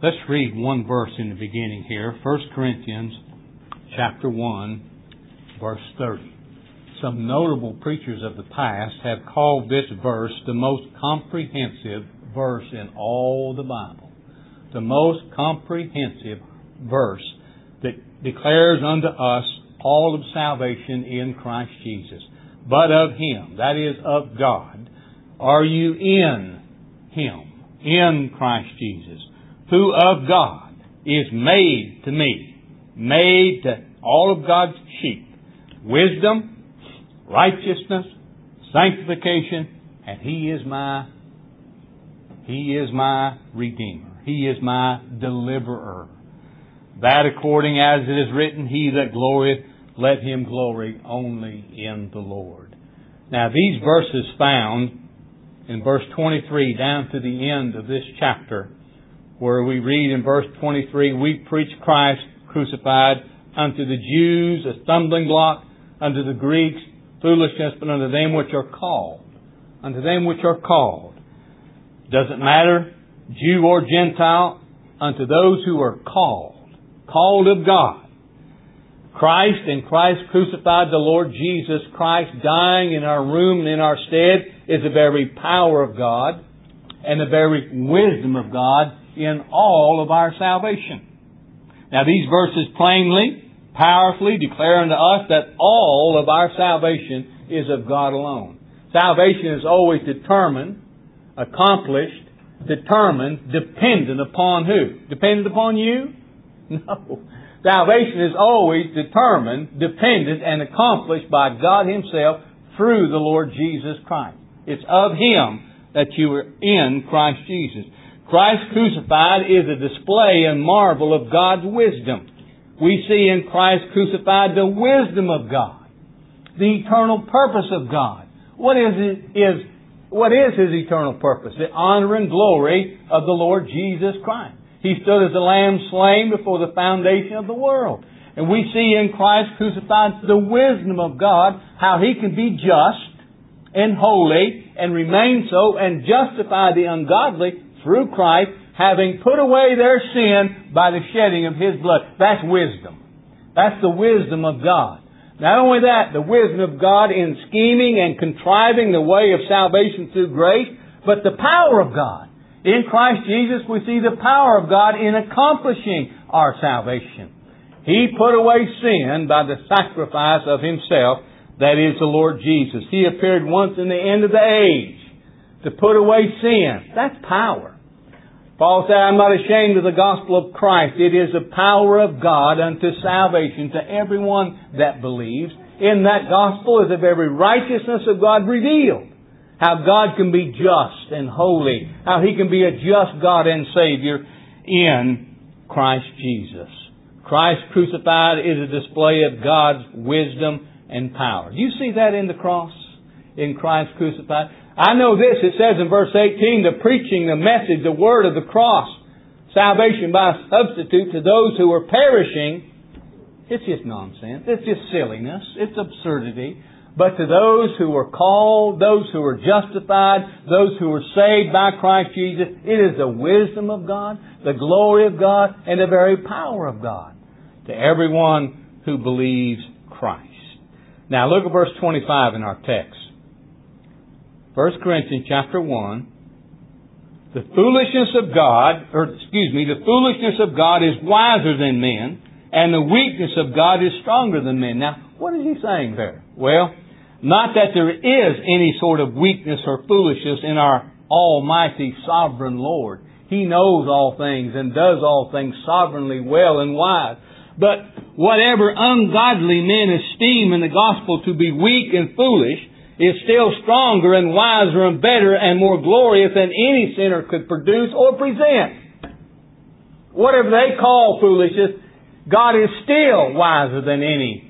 Let's read one verse in the beginning here. 1 Corinthians chapter 1, verse 30. Some notable preachers of the past have called this verse the most comprehensive verse in all the Bible. The most comprehensive verse that declares unto us all of salvation in Christ Jesus. But of Him, that is, of God, are you in Him, in Christ Jesus, who of God is made to me, made to all of God's sheep, wisdom, righteousness, sanctification, and He is my Redeemer. He is my deliverer. That according as it is written, He that glorieth, let him glory only in the Lord. Now these verses found in verse 23 down to the end of this chapter, where we read in verse 23, we preach Christ crucified, unto the Jews a stumbling block, unto the Greeks foolishness, but unto them which are called. Unto them which are called. Doesn't matter, Jew or Gentile, unto those who are called of God. Christ and Christ crucified, the Lord Jesus Christ dying in our room and in our stead, is the very power of God and the very wisdom of God in all of our salvation. Now these verses plainly, powerfully declare unto us that all of our salvation is of God alone. Salvation is always determined, accomplished, determined, dependent upon who? Dependent upon you? No. Salvation is always determined, dependent, and accomplished by God Himself through the Lord Jesus Christ. It's of Him that you are in Christ Jesus. Christ crucified is a display and marvel of God's wisdom. We see in Christ crucified the wisdom of God, the eternal purpose of God. What is His eternal purpose? The honor and glory of the Lord Jesus Christ. He stood as a lamb slain before the foundation of the world. And we see in Christ crucified the wisdom of God, how He can be just and holy and remain so and justify the ungodly through Christ, having put away their sin by the shedding of His blood. That's wisdom. That's the wisdom of God. Not only that, the wisdom of God in scheming and contriving the way of salvation through grace, but the power of God. In Christ Jesus, we see the power of God in accomplishing our salvation. He put away sin by the sacrifice of Himself, that is the Lord Jesus. He appeared once in the end of the age to put away sin. That's power. Paul said, I'm not ashamed of the gospel of Christ. It is the power of God unto salvation to everyone that believes. In that gospel is the very righteousness of God revealed. How God can be just and holy. How He can be a just God and Savior in Christ Jesus. Christ crucified is a display of God's wisdom and power. Do you see that in the cross? In Christ crucified? I know this. It says in verse 18, the preaching, the message, the word of the cross, salvation by substitute to those who are perishing. It's just nonsense. It's just silliness. It's absurdity. But to those who are called, those who are justified, those who are saved by Christ Jesus, it is the wisdom of God, the glory of God, and the very power of God to everyone who believes Christ. Now look at verse 25 in our text. 1 Corinthians chapter 1. The foolishness of God is wiser than men, and the weakness of God is stronger than men. Now, what is he saying there? Well, not that there is any sort of weakness or foolishness in our almighty sovereign Lord. He knows all things and does all things sovereignly well and wise. But whatever ungodly men esteem in the gospel to be weak and foolish is still stronger and wiser and better and more glorious than any sinner could produce or present. Whatever they call foolishness, God is still wiser than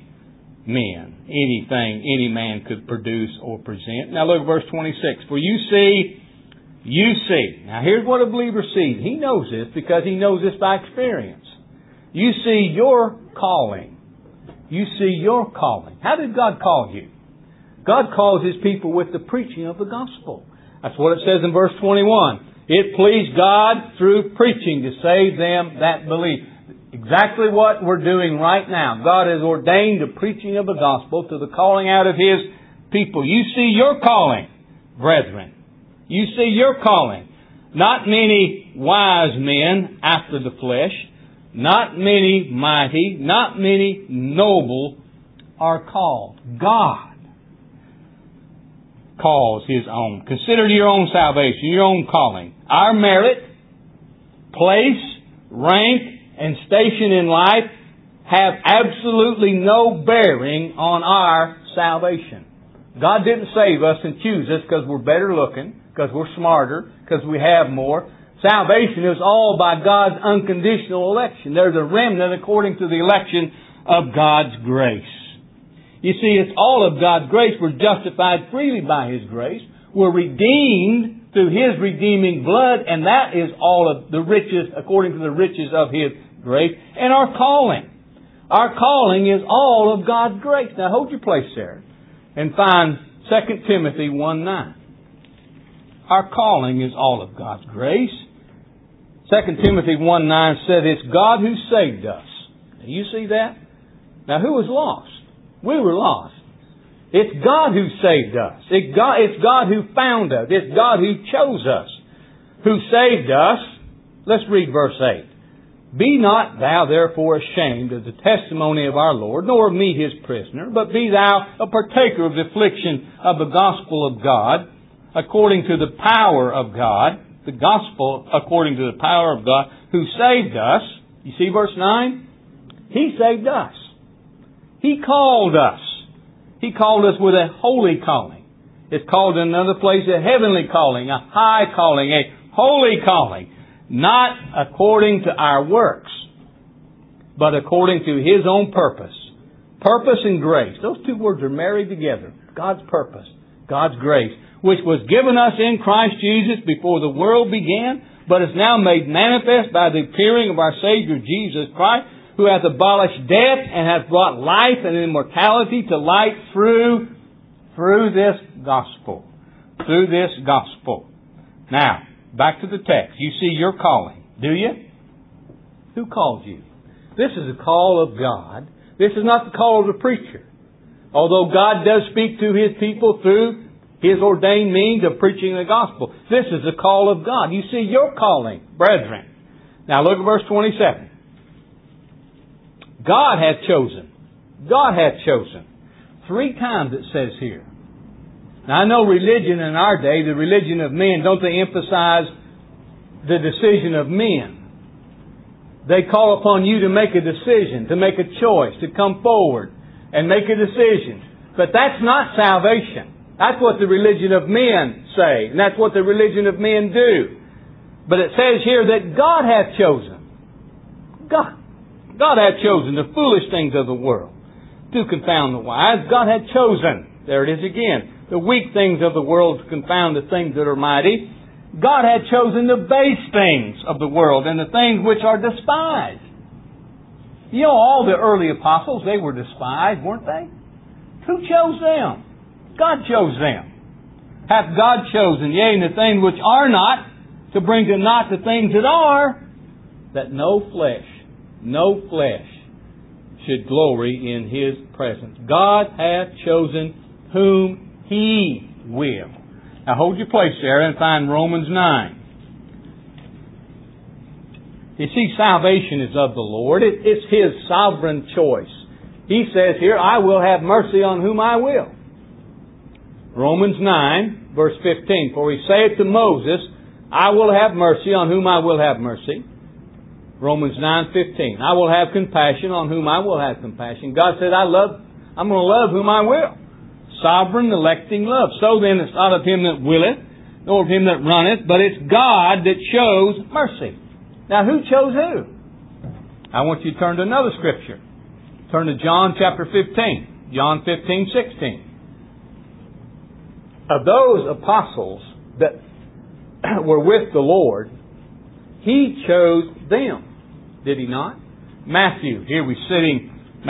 anything any man could produce or present. Now look at verse 26. For you see. Now here's what a believer sees. He knows this because he knows this by experience. You see your calling. You see your calling. How did God call you? God calls His people with the preaching of the gospel. That's what it says in verse 21. It pleased God through preaching to save them that believe. Exactly what we're doing right now. God has ordained the preaching of the gospel to the calling out of His people. You see your calling, brethren. You see your calling. Not many wise men after the flesh, not many mighty, not many noble are called. God calls His own. Consider your own salvation, your own calling. Our merit, place, rank, and station in life have absolutely no bearing on our salvation. God didn't save us and choose us because we're better looking, because we're smarter, because we have more. Salvation is all by God's unconditional election. There's a remnant according to the election of God's grace. You see, it's all of God's grace. We're justified freely by His grace. We're redeemed through His redeeming blood, and that is all of the riches, according to the riches of His grace. And our calling. Our calling is all of God's grace. Now hold your place there and find 2 Timothy 1:9. Our calling is all of God's grace. 2 Timothy 1:9 said, it's God who saved us. Now, you see that? Now who was lost? We were lost. It's God who saved us. It's God who found us. It's God who chose us, who saved us. Let's read verse 8. Be not thou therefore ashamed of the testimony of our Lord, nor of me His prisoner, but be thou a partaker of the affliction of the gospel of God, according to the power of God, the gospel according to the power of God, who saved us. You see verse 9? He saved us. He called us. He called us with a holy calling. It's called in another place a heavenly calling, a high calling, a holy calling. Not according to our works, but according to His own purpose. Purpose and grace. Those two words are married together. God's purpose, God's grace, which was given us in Christ Jesus before the world began, but is now made manifest by the appearing of our Savior Jesus Christ, who hath abolished death and hath brought life and immortality to light through this gospel. Through this gospel. Now, back to the text. You see your calling, do you? Who called you? This is a call of God. This is not the call of the preacher. Although God does speak to His people through His ordained means of preaching the gospel. This is the call of God. You see your calling, brethren. Now look at verse 27. God hath chosen. God hath chosen. 3 times it says here. Now I know religion in our day, the religion of men, don't they emphasize the decision of men? They call upon you to make a decision, to make a choice, to come forward and make a decision. But that's not salvation. That's what the religion of men say, and that's what the religion of men do. But it says here that God hath chosen. God hath chosen the foolish things of the world to confound the wise. God hath chosen, there it is again, the weak things of the world to confound the things that are mighty. God hath chosen the base things of the world and the things which are despised. You know, all the early apostles, they were despised, weren't they? Who chose them? God chose them. Hath God chosen, yea, and the things which are not, to bring to naught the things that are, that no flesh should glory in His presence. God hath chosen whom He will. Now hold your place there and find Romans 9. You see, salvation is of the Lord. It's His sovereign choice. He says here, I will have mercy on whom I will. Romans 9, verse 15. For He saith to Moses, I will have mercy on whom I will have mercy. Romans 9:15. I will have compassion on whom I will have compassion. God said, I'm going to love whom I will. Sovereign, electing love. So then it's not of him that willeth, nor of him that runneth, but it's God that shows mercy. Now who chose who? I want you to turn to another scripture. Turn to John chapter 15. John 15:16. Of those apostles that were with the Lord, He chose them. Did He not? Matthew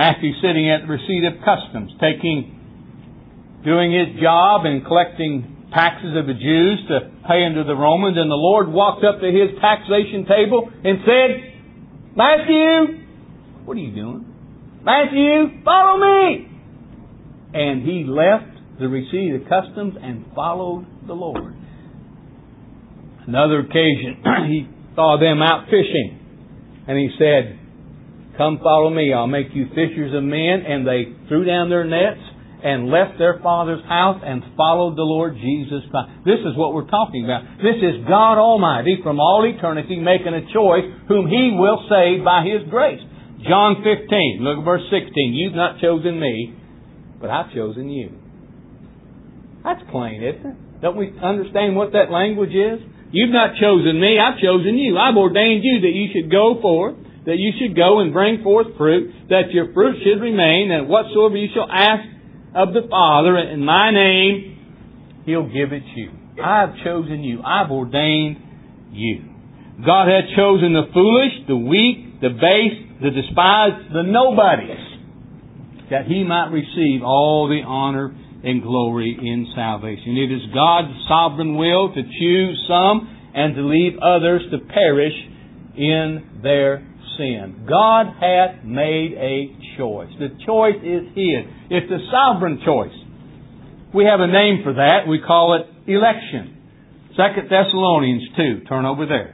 sitting at the receipt of customs, doing his job and collecting taxes of the Jews to pay unto the Romans, and the Lord walked up to his taxation table and said, Matthew, what are you doing? Matthew, follow me! And he left the receipt of customs and followed the Lord. Another occasion, he saw them out fishing, and he said, come follow me, I'll make you fishers of men. And they threw down their nets and left their father's house and followed the Lord Jesus Christ. This is what we're talking about. This is God Almighty from all eternity making a choice whom He will save by His grace. John 15, look at verse 16. You've not chosen me, but I've chosen you. That's plain, isn't it? Don't we understand what that language is? You've not chosen me, I've chosen you. I've ordained you that you should go forth, that you should go and bring forth fruit, that your fruit should remain, and whatsoever you shall ask of the Father in my name, He'll give it you. I've chosen you. I've ordained you. God hath chosen the foolish, the weak, the base, the despised, the nobodies, that He might receive all the honor and glory in salvation. It is God's sovereign will to choose some and to leave others to perish in their sin. God hath made a choice. The choice is His. It's a sovereign choice. We have a name for that. We call it election. 2 Thessalonians 2. Turn over there.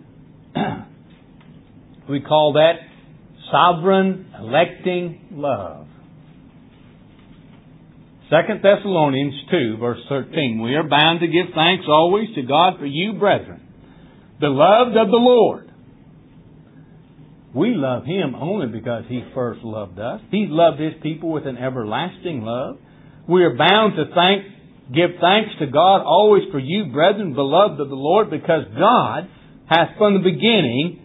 We call that sovereign electing love. 2 Thessalonians 2, verse 13. We are bound to give thanks always to God for you, brethren, beloved of the Lord. We love Him only because He first loved us. He loved His people with an everlasting love. We are bound to give thanks to God always for you, brethren, beloved of the Lord, because God hath from the beginning,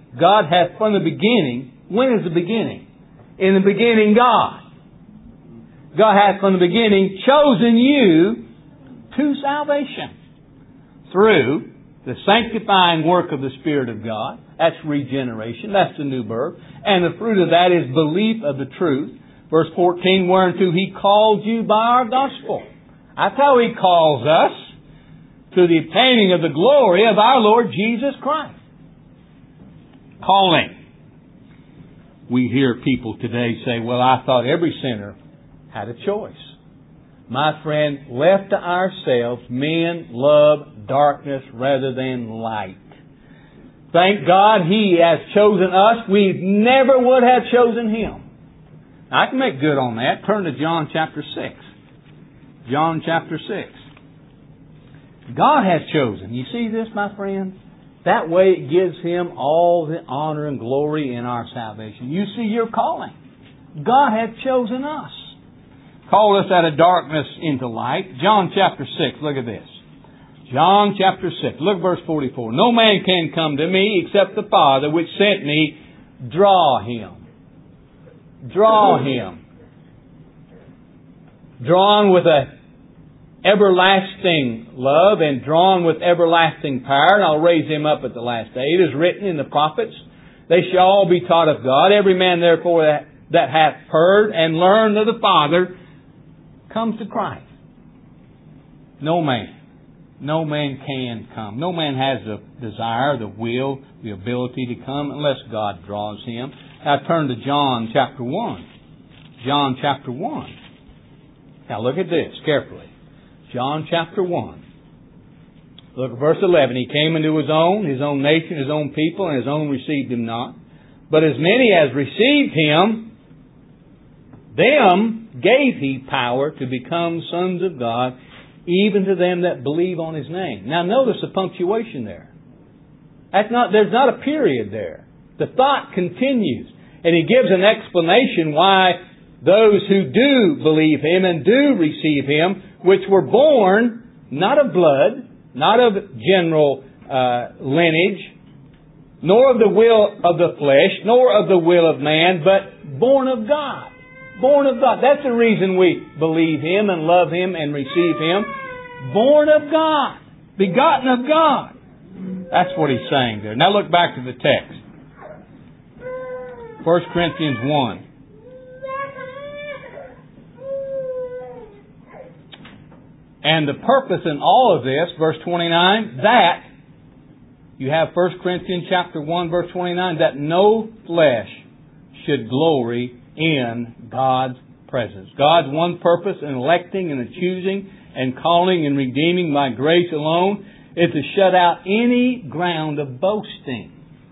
when is the beginning? In the beginning, God. God hath from the beginning chosen you to salvation through the sanctifying work of the Spirit of God. That's regeneration. That's the new birth. And the fruit of that is belief of the truth. Verse 14, whereunto He called you by our gospel. That's how He calls us, to the obtaining of the glory of our Lord Jesus Christ. Calling. We hear people today say, well, I thought every sinner had a choice. My friend, left to ourselves, men love darkness rather than light. Thank God He has chosen us. We never would have chosen Him. I can make good on that. Turn to John chapter 6. John chapter 6. God has chosen. You see this, my friend? That way it gives Him all the honor and glory in our salvation. You see your calling. God hath chosen us. Called us out of darkness into light. John chapter 6. Look at this. John chapter 6. Look at verse 44. No man can come to me except the Father which sent me draw him. Draw him. Drawn with a everlasting love and drawn with everlasting power, and I'll raise him up at the last day. It is written in the prophets, they shall all be taught of God. Every man therefore that hath heard and learned of the Father comes to Christ. No man can come. No man has the desire, the will, the ability to come unless God draws him. Now turn to John chapter 1. John chapter 1. Now look at this carefully. John chapter 1. Look at verse 11. He came into His own nation, His own people, and His own received Him not. But as many as received Him, them gave He power to become sons of God, even to them that believe on His name. Now notice the punctuation there. There's not a period there. The thought continues. And He gives an explanation why those who do believe Him and do receive Him, which were born not of blood, not of general lineage, nor of the will of the flesh, nor of the will of man, but born of God. Born of God. That's the reason we believe Him and love Him and receive Him. Born of God. Begotten of God. That's what He's saying there. Now look back to the text. 1 Corinthians 1. And the purpose in all of this, verse 29, that you have 1 Corinthians chapter 1, verse 29, that no flesh should glory in God's presence. God's one purpose in electing and in choosing and calling and redeeming by grace alone is to shut out any ground of boasting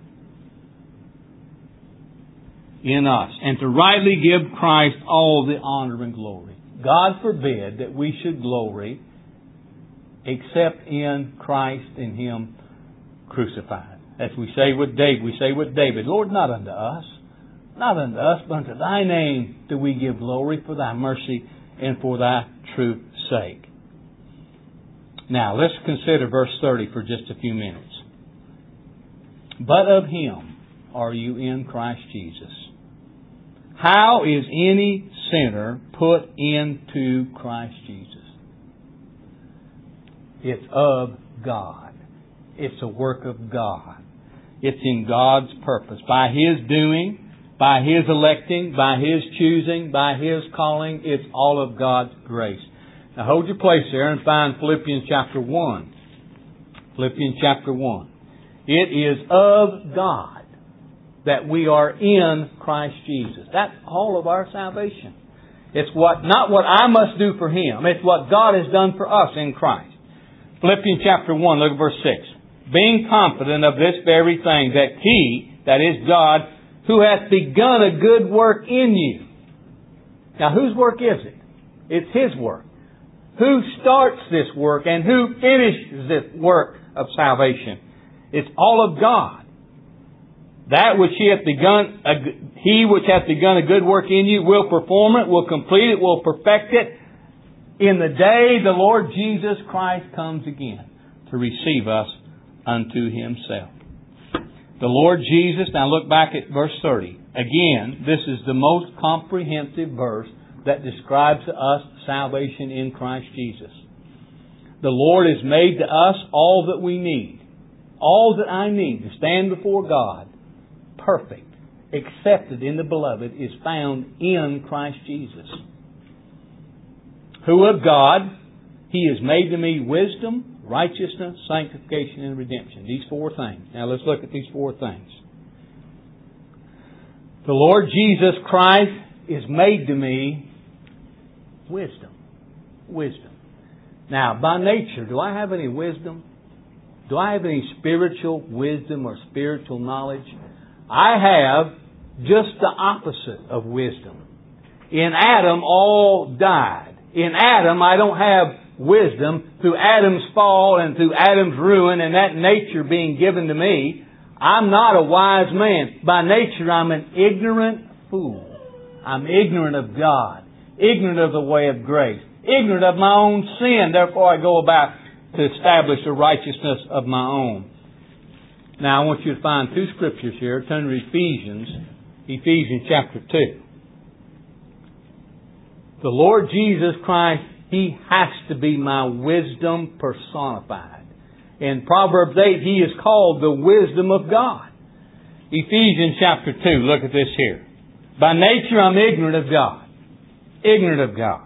in us and to rightly give Christ all the honor and glory. God forbid that we should glory except in Christ and Him crucified. As we say with David, Lord, not unto us, but unto Thy name do we give glory for Thy mercy and for Thy truth's sake. Now, let's consider verse 30 for just a few minutes. But of Him are you in Christ Jesus. How is any sinner put into Christ Jesus? It's of God. It's a work of God. It's in God's purpose. By His doing, by His electing, by His choosing, by His calling, it's all of God's grace. Now hold your place there and find Philippians chapter 1. Philippians chapter 1. It is of God that we are in Christ Jesus. That's all of our salvation. It's not what I must do for Him. It's what God has done for us in Christ. Philippians chapter 1, look at verse 6. Being confident of this very thing, that He, that is God, who hath begun a good work in you. Now whose work is it? It's His work. Who starts this work and who finishes this work of salvation? It's all of God. That which He which hath begun a good work in you will perform it, will complete it, will perfect it in the day the Lord Jesus Christ comes again to receive us unto Himself. The Lord Jesus, now look back at verse 30. Again, this is the most comprehensive verse that describes to us salvation in Christ Jesus. The Lord has made to us all that we need, all that I need to stand before God, perfect, accepted in the Beloved, is found in Christ Jesus. Who of God, He has made to me wisdom, righteousness, sanctification, and redemption. These four things. Now let's look at these four things. The Lord Jesus Christ is made to me wisdom. Wisdom. Now, by nature, do I have any wisdom? Do I have any spiritual wisdom or spiritual knowledge? I have just the opposite of wisdom. In Adam, all died. In Adam, I don't have wisdom. Through Adam's fall and through Adam's ruin and that nature being given to me, I'm not a wise man. By nature, I'm an ignorant fool. I'm ignorant of God, ignorant of the way of grace, ignorant of my own sin. Therefore, I go about to establish a righteousness of my own. Now, I want you to find two scriptures here. Turn to Ephesians chapter 2. The Lord Jesus Christ, He has to be my wisdom personified. In Proverbs 8, He is called the wisdom of God. Ephesians chapter 2, look at this here. By nature, I'm ignorant of God. Ignorant of God.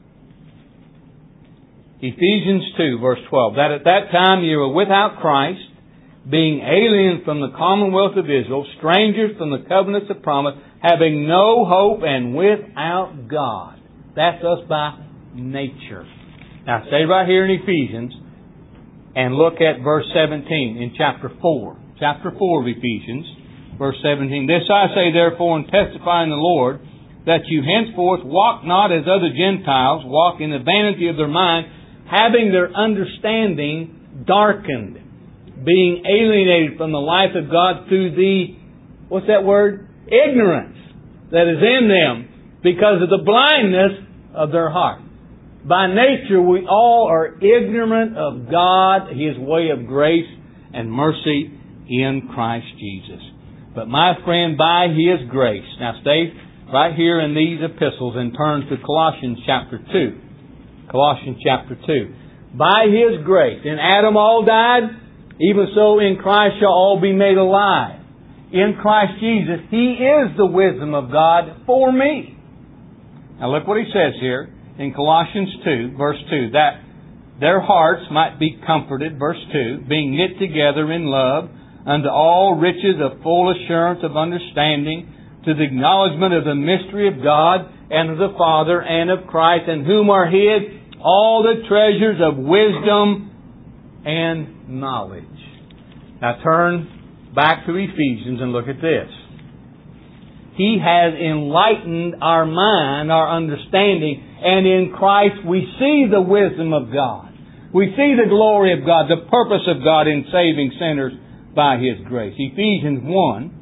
Ephesians 2, verse 12. That at that time you were without Christ, being alien from the commonwealth of Israel, strangers from the covenants of promise, having no hope and without God. That's us by nature. Now stay right here in Ephesians and look at verse 17 in chapter 4. Chapter 4 of Ephesians, verse 17. This I say therefore and testify in the Lord, that you henceforth walk not as other Gentiles, walk in the vanity of their mind, having their understanding darkened, being alienated from the life of God through the, what's that word? Ignorance that is in them because of the blindness of their heart. By nature, we all are ignorant of God, His way of grace and mercy in Christ Jesus. But my friend, by His grace, now stay right here in these epistles and turn to Colossians chapter 2. Colossians chapter 2. By His grace, in Adam all died, even so in Christ shall all be made alive. In Christ Jesus, He is the wisdom of God for me. Now look what he says here in Colossians 2, verse 2. That their hearts might be comforted, verse 2, being knit together in love, unto all riches of full assurance of understanding, to the acknowledgement of the mystery of God, and of the Father, and of Christ, in whom are hid all the treasures of wisdom and knowledge. Now turn back to Ephesians and look at this. He has enlightened our mind, our understanding, and in Christ we see the wisdom of God. We see the glory of God, the purpose of God in saving sinners by His grace. Ephesians 1,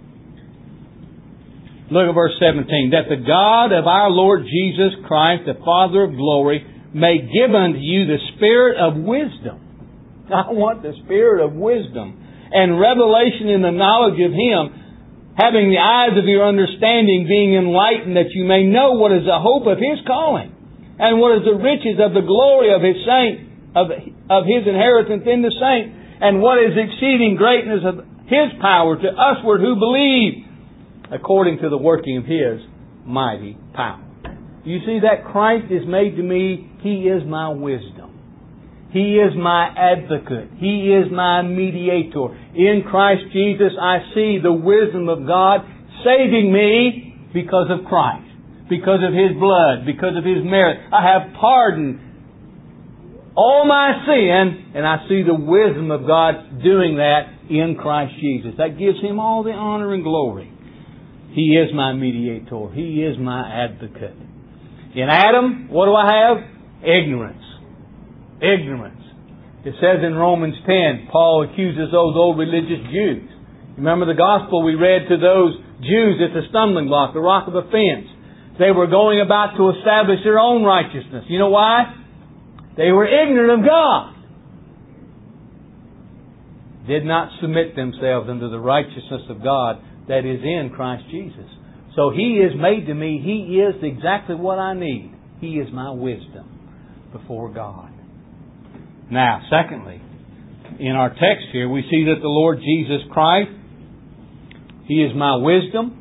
look at verse 17. That the God of our Lord Jesus Christ, the Father of glory, may give unto you the spirit of wisdom. I want the spirit of wisdom and revelation in the knowledge of Him, having the eyes of your understanding being enlightened, that you may know what is the hope of His calling, and what is the riches of the glory of His saint, of His inheritance in the saint, and what is exceeding greatness of His power to usward who believe, according to the working of His mighty power. You see that Christ is made to me, He is my wisdom. He is my advocate. He is my mediator. In Christ Jesus I see the wisdom of God saving me because of Christ, because of His blood, because of His merit. I have pardoned all my sin, and I see the wisdom of God doing that in Christ Jesus. That gives Him all the honor and glory. He is my mediator. He is my advocate. In Adam, what do I have? Ignorance. Ignorance. It says in Romans 10, Paul accuses those old religious Jews. Remember the gospel we read to those Jews at the stumbling block, the rock of offense. They were going about to establish their own righteousness. You know why? They were ignorant of God. Did not submit themselves unto the righteousness of God that is in Christ Jesus. So He is made to me. He is exactly what I need. He is my wisdom before God. Now, secondly, in our text here, we see that the Lord Jesus Christ, He is my wisdom.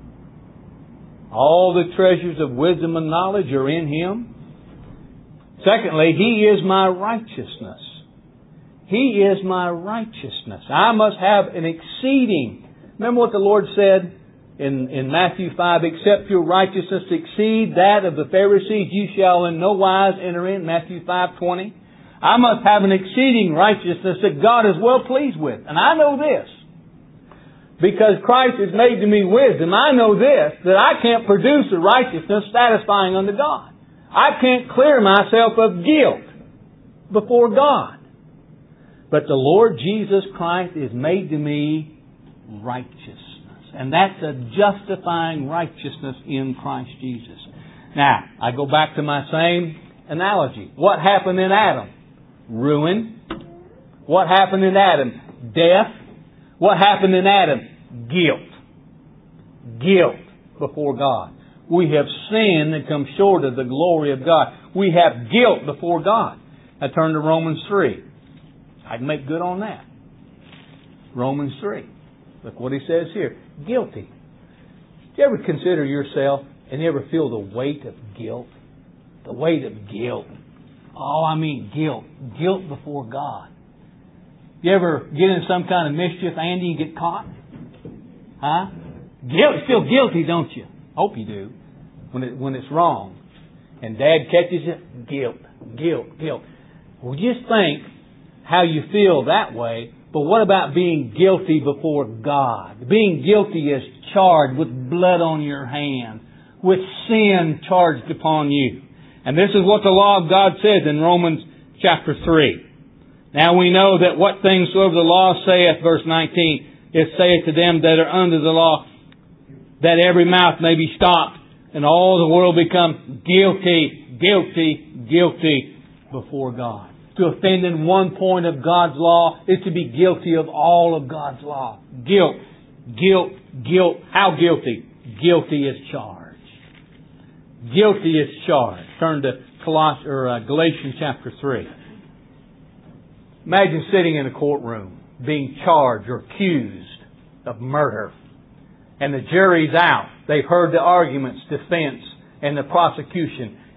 All the treasures of wisdom and knowledge are in Him. Secondly, He is my righteousness. He is my righteousness. I must have an exceeding. Remember what the Lord said in Matthew 5, except your righteousness exceed that of the Pharisees, you shall in no wise enter in. Matthew 5:20. I must have an exceeding righteousness that God is well pleased with. And I know this. Because Christ has made to me wisdom, I know this, that I can't produce a righteousness satisfying unto God. I can't clear myself of guilt before God. But the Lord Jesus Christ is made to me righteousness. And that's a justifying righteousness in Christ Jesus. Now, I go back to my same analogy. What happened in Adam? Ruin. What happened in Adam? Death. What happened in Adam? Guilt. Guilt before God. We have sinned and come short of the glory of God. We have guilt before God. I turn to Romans 3. I can make good on that. Romans 3. Look what he says here. Guilty. Do you ever consider yourself and you ever feel the weight of guilt? The weight of guilt. Oh, I mean guilt. Guilt before God. You ever get in some kind of mischief, Andy, and get caught? Huh? Guilt. You feel guilty, don't you? Hope you do. When it's wrong. And Dad catches you, guilt. Well, just think how you feel that way. But what about being guilty before God? Being guilty is charged with blood on your hand, with sin charged upon you. And this is what the law of God says in Romans chapter 3. Now we know that what things soever the law saith, verse 19, it saith to them that are under the law, that every mouth may be stopped, and all the world become guilty before God. To offend in one point of God's law is to be guilty of all of God's law. Guilt. How guilty? Guilty is charged. Guilty is charged. Turn to Galatians chapter 3. Imagine sitting in a courtroom, being charged or accused of murder. And the jury's out. They've heard the arguments, defense, and the prosecution.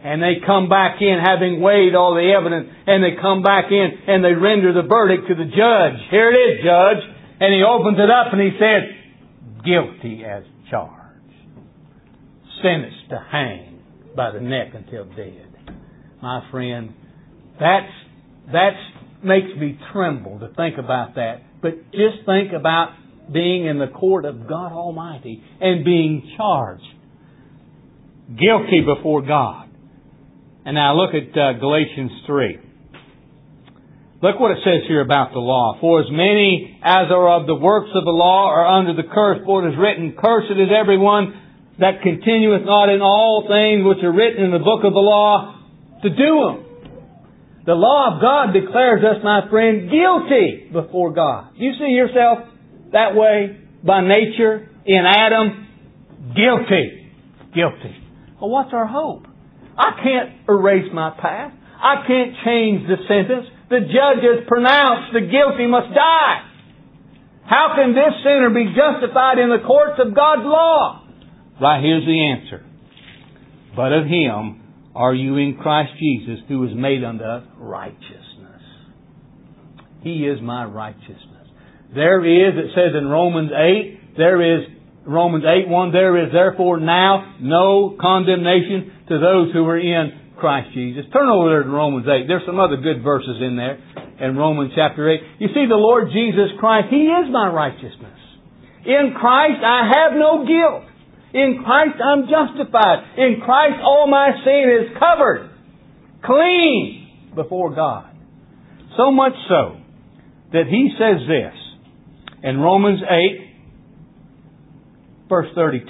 And they come back in having weighed all the evidence, and they come back in and they render the verdict to the judge. Here it is, Judge. And he opens it up and he says, guilty as charged. Sentenced to hang by the neck until dead. My friend, that makes me tremble to think about that. But just think about being in the court of God Almighty and being charged. Guilty before God. And now look at Galatians 3. Look what it says here about the law. For as many as are of the works of the law are under the curse. For it is written, cursed is everyone that continueth not in all things which are written in the book of the law to do them. The law of God declares us, my friend, guilty before God. You see yourself that way by nature in Adam? Guilty. Guilty. Well, what's our hope? I can't erase my past. I can't change the sentence. The judge has pronounced the guilty must die. How can this sinner be justified in the courts of God's law? Right, here's the answer. But of Him are you in Christ Jesus, who is made unto us righteousness. He is my righteousness. There is, it says in Romans 8, Romans 8:1, there is therefore now no condemnation to those who are in Christ Jesus. Turn over there to Romans 8. There's some other good verses in there in Romans chapter 8. You see, the Lord Jesus Christ, He is my righteousness. In Christ I have no guilt. In Christ I'm justified. In Christ all my sin is covered. Clean before God. So much so that He says this in Romans 8, verse 32.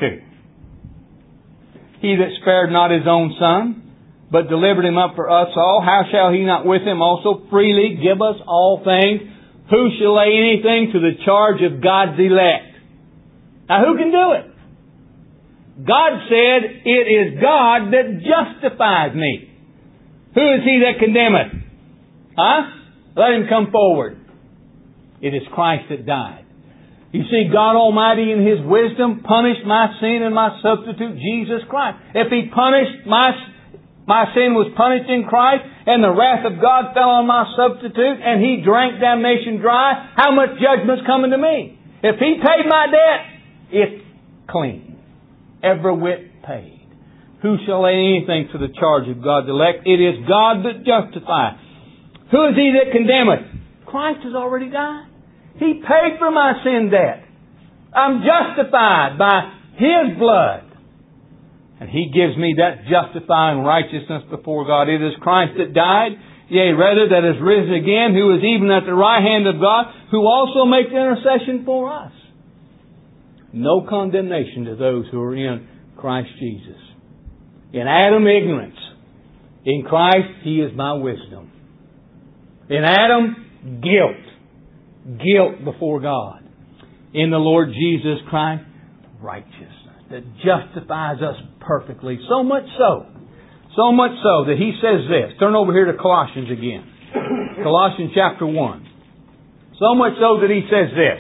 He that spared not His own Son, but delivered Him up for us all, how shall He not with Him also freely give us all things? Who shall lay anything to the charge of God's elect? Now who can do it? God said, it is God that justifies me. Who is he that condemneth? Let him come forward. It is Christ that died. You see, God Almighty in His wisdom punished my sin and my substitute, Jesus Christ. If He punished my sin was punished in Christ, and the wrath of God fell on my substitute, and He drank damnation dry, how much judgment's coming to me? If He paid my debt, it's clean. Every whit paid. Who shall lay anything to the charge of God's elect? It is God that justifies. Who is He that condemneth? Christ has already died. He paid for my sin debt. I'm justified by His blood. And He gives me that justifying righteousness before God. It is Christ that died, yea, rather that is risen again, who is even at the right hand of God, who also makes intercession for us. No condemnation to those who are in Christ Jesus. In Adam, ignorance. In Christ, He is my wisdom. In Adam, guilt. Guilt before God. In the Lord Jesus Christ, righteousness. That justifies us perfectly. So much so that He says this. Turn over here to Colossians again. Colossians chapter 1. So much so that He says this.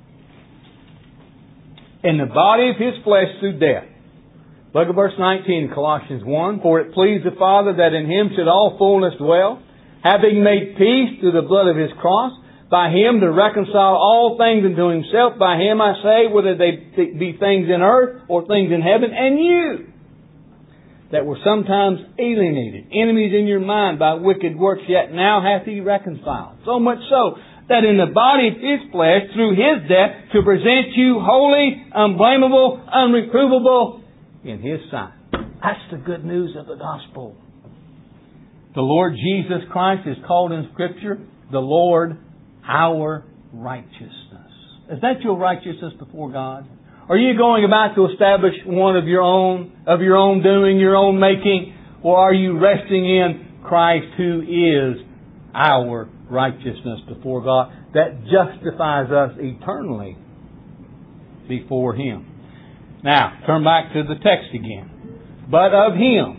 In the body of His flesh through death. Look at verse 19, Colossians 1. For it pleased the Father that in Him should all fullness dwell, having made peace through the blood of His cross, by Him to reconcile all things unto Himself. By Him, I say, whether they be things in earth or things in heaven, and you that were sometimes alienated, enemies in your mind by wicked works, yet now hath He reconciled. So much so that in the body of His flesh, through His death, to present you holy, unblameable, unreprovable in His sight. That's the good news of the gospel. The Lord Jesus Christ is called in Scripture the Lord, our righteousness. Is that your righteousness before God? Are you going about to establish one of your own doing, your own making? Or are you resting in Christ, who is our righteousness before God, that justifies us eternally before Him? Now, turn back to the text again. But of Him,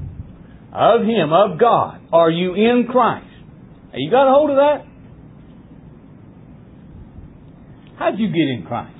of God, are you in Christ? Now, you got a hold of that? How'd you get in Christ?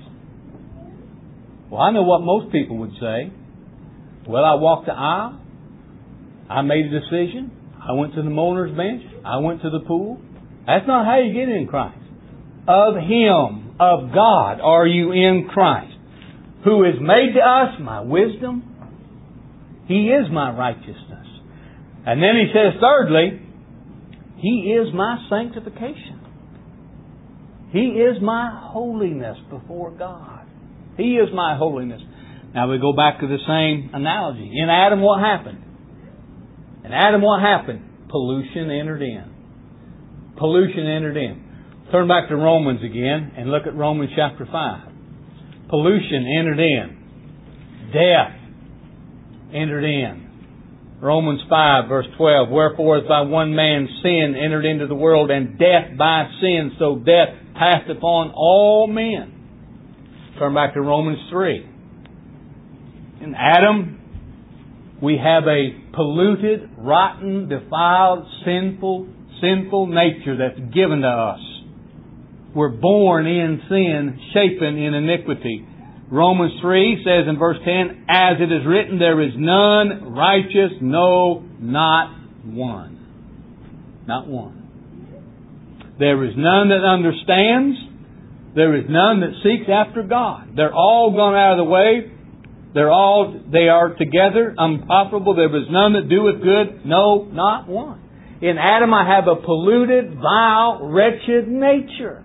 Well, I know what most people would say. Well, I walked the aisle. I made a decision. I went to the mourner's bench. I went to the pool. That's not how you get in Christ. Of Him, of God, are you in Christ, who is made to us my wisdom. He is my righteousness. And then He says, thirdly, He is my sanctification. He is my holiness before God. He is my holiness. Now we go back to the same analogy. In Adam, what happened? In Adam, what happened? Pollution entered in. Pollution entered in. Turn back to Romans again and look at Romans chapter 5. Pollution entered in. Death entered in. Romans 5 verse 12. Wherefore as by one man sin entered into the world, and death by sin, so death passed upon all men. Turn back to Romans 3. In Adam, we have a polluted, rotten, defiled, sinful nature that's given to us. We're born in sin, shapen in iniquity. Romans 3 says in verse 10, as it is written, there is none righteous, no, not one. Not one. There is none that understands. There is none that seeks after God. They're all gone out of the way. They are together, unprofitable. There is none that doeth good, no, not one. In Adam I have a polluted, vile, wretched nature.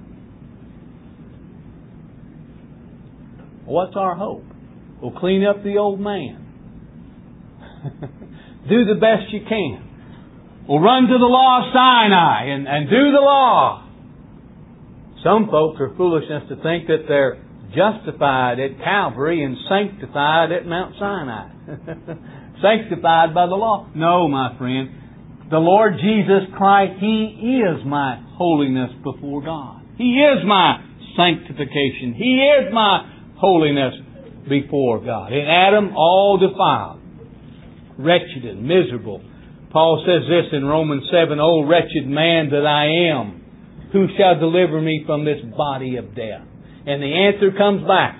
What's our hope? We'll clean up the old man. Do the best you can. We'll run to the law of Sinai and do the law. Some folks are foolish enough to think that they're justified at Calvary and sanctified at Mount Sinai. Sanctified by the law. No, my friend. The Lord Jesus Christ, He is my holiness before God. He is my sanctification. He is my holiness before God. In Adam, all defiled, wretched and miserable. Paul says this in Romans 7, O wretched man that I am, who shall deliver me from this body of death? And the answer comes back.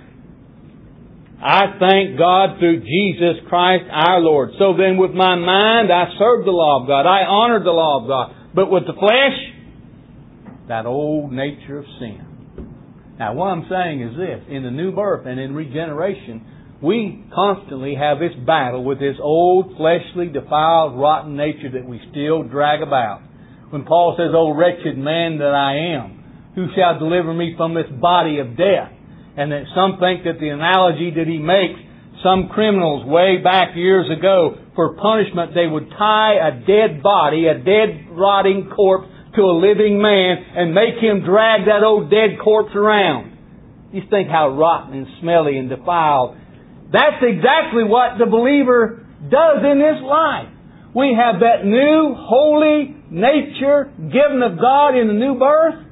I thank God through Jesus Christ our Lord. So then with my mind I serve the law of God. I honor the law of God. But with the flesh, that old nature of sin. Now what I'm saying is this. In the new birth and in regeneration, we constantly have this battle with this old, fleshly, defiled, rotten nature that we still drag about. When Paul says, O wretched man that I am, who shall deliver me from this body of death? And that some think that the analogy that he makes, some criminals way back years ago, for punishment they would tie a dead body, a dead rotting corpse, to a living man and make him drag that old dead corpse around. You think how rotten and smelly and defiled. That's exactly what the believer does in this life. We have that new holy nature given of God in the new birth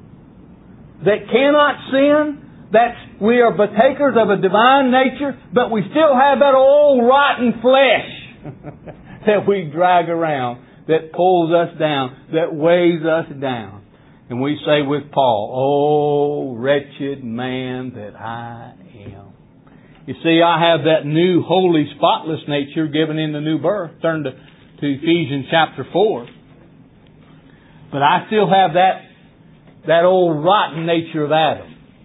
that cannot sin. We are partakers of a divine nature, but we still have that old rotten flesh that we drag around, that pulls us down, that weighs us down. And we say with Paul, O wretched man that I am. You see, I have that new holy, spotless nature given in the new birth. Turn to Ephesians chapter 4. But I still have that old rotten nature of Adam.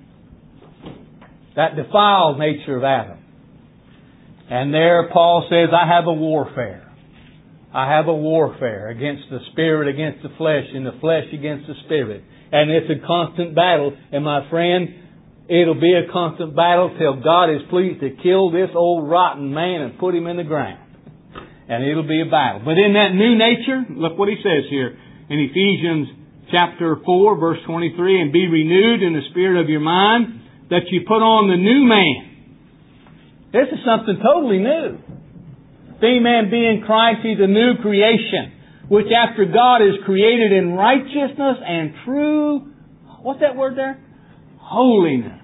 That defiled nature of Adam. And there Paul says, I have a warfare. I have a warfare against the spirit, against the flesh, and the flesh against the spirit. And it's a constant battle. And my friend, it'll be a constant battle till God is pleased to kill this old rotten man and put him in the ground. And it'll be a battle. But in that new nature, look what he says here in Ephesians chapter 4, verse 23, and be renewed in the spirit of your mind, that you put on the new man. This is something totally new. If any man be in Christ, he's a new creation, which after God is created in righteousness and true, what's that word there? Holiness.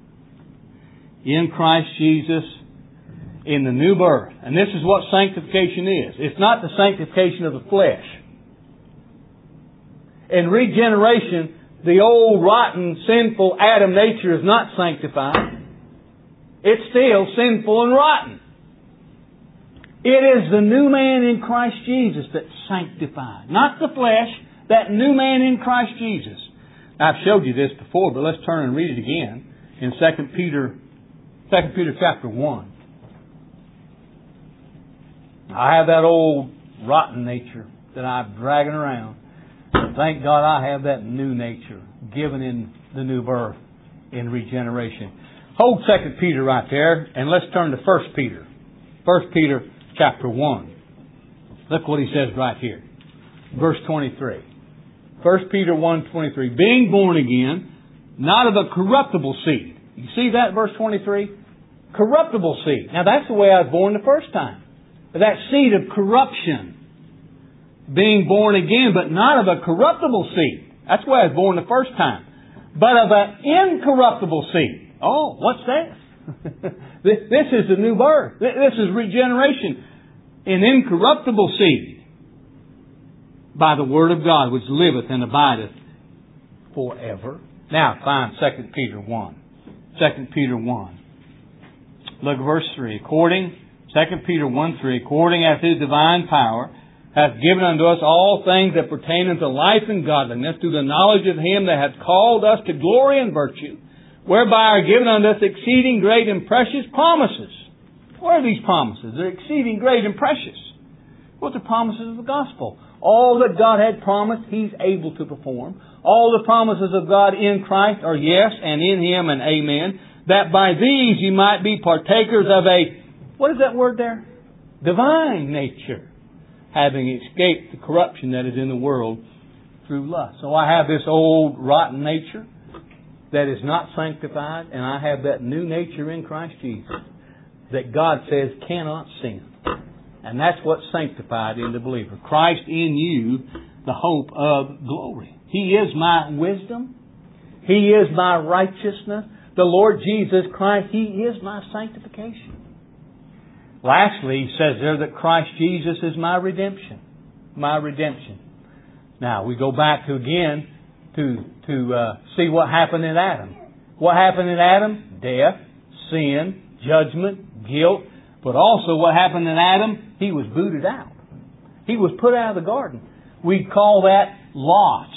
In Christ Jesus, in the new birth. And this is what sanctification is. It's not the sanctification of the flesh. In regeneration, the old, rotten, sinful Adam nature is not sanctified. It's still sinful and rotten. It is the new man in Christ Jesus that's sanctified. Not the flesh, that new man in Christ Jesus. I've showed you this before, but let's turn and read it again in 2 Peter chapter 1. I have that old rotten nature that I'm dragging around. Thank God I have that new nature given in the new birth in regeneration. Hold 2 Peter right there and let's turn to 1 Peter. 1 Peter chapter 1. Look what he says right here. Verse 23. 1 Peter 1:23. Being born again, not of a corruptible seed. You see that, verse 23? Corruptible seed. Now that's the way I was born the first time. That seed of corruption. Being born again, but not of a corruptible seed. That's the way I was born the first time. But of an incorruptible seed. Oh, what's that? This is the new birth. This is regeneration. An incorruptible seed. By the Word of God, which liveth and abideth forever. Now, find 2 Peter 1. 2 Peter 1. Look at verse 3. 2 Peter 1:3. According as His divine power hath given unto us all things that pertain unto life and godliness, through the knowledge of Him that hath called us to glory and virtue, whereby are given unto us exceeding great and precious promises. What are these promises? They're exceeding great and precious. What are the promises of the gospel? All that God had promised, He's able to perform. All the promises of God in Christ are yes, and in Him and amen. That by these you might be partakers of a, what is that word there? Divine nature. Having escaped the corruption that is in the world through lust. So I have this old rotten nature that is not sanctified, and I have that new nature in Christ Jesus that God says cannot sin. And that's what's sanctified in the believer. Christ in you, the hope of glory. He is my wisdom. He is my righteousness. The Lord Jesus Christ, He is my sanctification. Lastly, He says there that Christ Jesus is my redemption. My redemption. Now, we go back to again to see what happened in Adam. What happened in Adam? Death, sin, judgment, guilt. But also what happened in Adam? He was booted out. He was put out of the garden. We call that lost.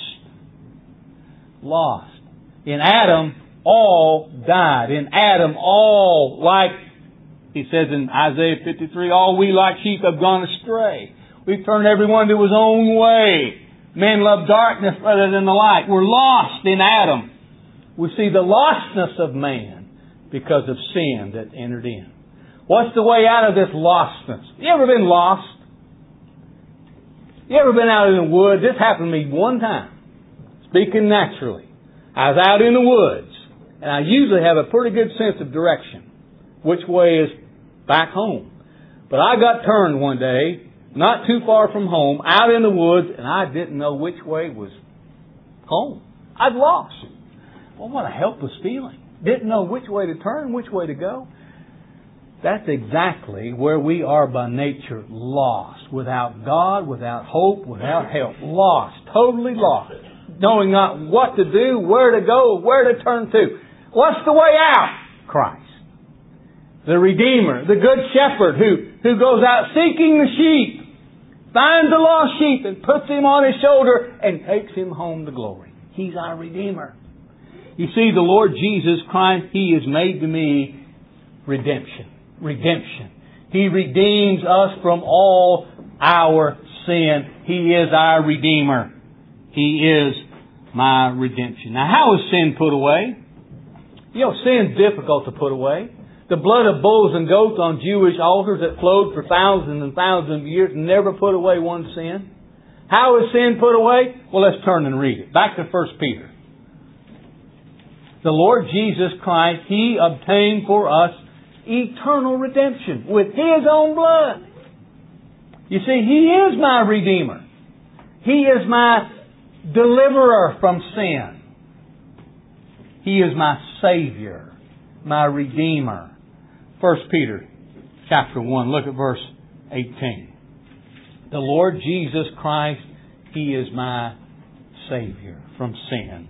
Lost. In Adam, all died. In Adam, all, like He says in Isaiah 53, all we like sheep have gone astray. We've turned everyone to his own way. Men love darkness rather than the light. We're lost in Adam. We see the lostness of man because of sin that entered in. What's the way out of this lostness? You ever been lost? You ever been out in the woods? This happened to me one time. Speaking naturally. I was out in the woods. And I usually have a pretty good sense of direction. Which way is back home. But I got turned one day, not too far from home, out in the woods, and I didn't know which way was home. I'd lost. Well, what a helpless feeling. Didn't know which way to turn, which way to go. That's exactly where we are by nature, lost. Without God, without hope, without help. Lost. Totally lost. Knowing not what to do, where to go, where to turn to. What's the way out? Christ. The Redeemer, the Good Shepherd who goes out seeking the sheep, finds the lost sheep and puts him on his shoulder and takes him home to glory. He's our Redeemer. You see, the Lord Jesus Christ, He has made to me redemption. Redemption. He redeems us from all our sin. He is our Redeemer. He is my redemption. Now, how is sin put away? You know, sin's difficult to put away. The blood of bulls and goats on Jewish altars that flowed for thousands and thousands of years never put away one sin. How is sin put away? Well, let's turn and read it. Back to 1 Peter. The Lord Jesus Christ, He obtained for us eternal redemption with His own blood. You see, He is my Redeemer. He is my deliverer from sin. He is my Savior, my Redeemer. 1 Peter chapter 1, look at verse 18. The Lord Jesus Christ, He is my Savior from sin.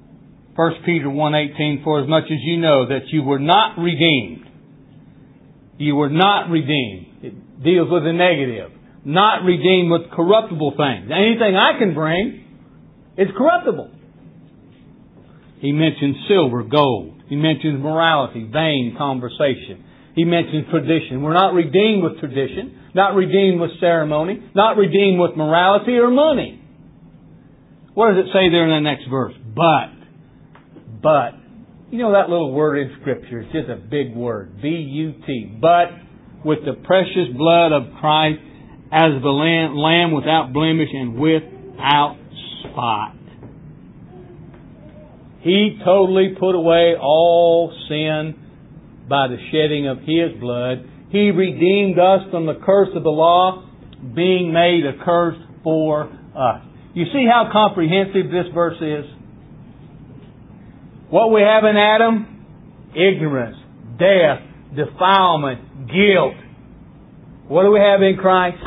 1 Peter 1:18, for as much as you know that you were not redeemed You were not redeemed. It deals with the negative. Not redeemed with corruptible things. Anything I can bring is corruptible. He mentions silver, gold. He mentions morality, vain conversation. He mentions tradition. We're not redeemed with tradition, not redeemed with ceremony, not redeemed with morality or money. What does it say there in the next verse? But. You know that little word in Scripture is just a big word. B-U-T. But with the precious blood of Christ as the Lamb without blemish and without spot. He totally put away all sin by the shedding of His blood. He redeemed us from the curse of the law, being made a curse for us. You see how comprehensive this verse is? What we have in Adam? Ignorance, death, defilement, guilt. What do we have in Christ?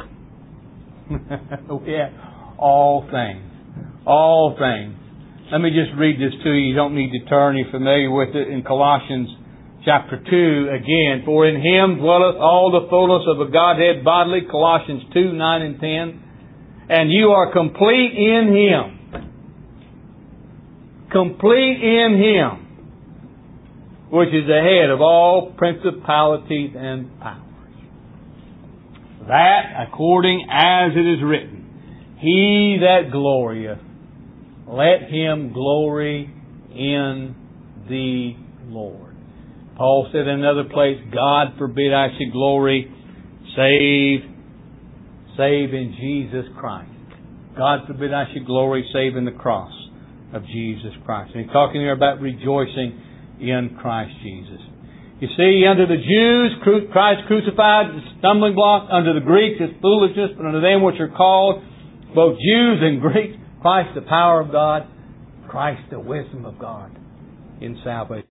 We have all things. All things. Let me just read this to you. You don't need to turn. You're familiar with it in Colossians chapter 2 again. For in Him dwelleth all the fullness of the Godhead bodily. Colossians 2, 9 and 10. And you are complete in Him. Complete in Him, which is the head of all principalities and powers. That, according as it is written, He that glorieth, let him glory in the Lord. Paul said in another place, God forbid I should glory save in Jesus Christ. God forbid I should glory save in the cross of Jesus Christ. And he's talking here about rejoicing in Christ Jesus. You see, under the Jews, Christ crucified is a stumbling block. Under the Greeks, it's foolishness. But under them which are called, both Jews and Greeks, Christ the power of God, Christ the wisdom of God in salvation.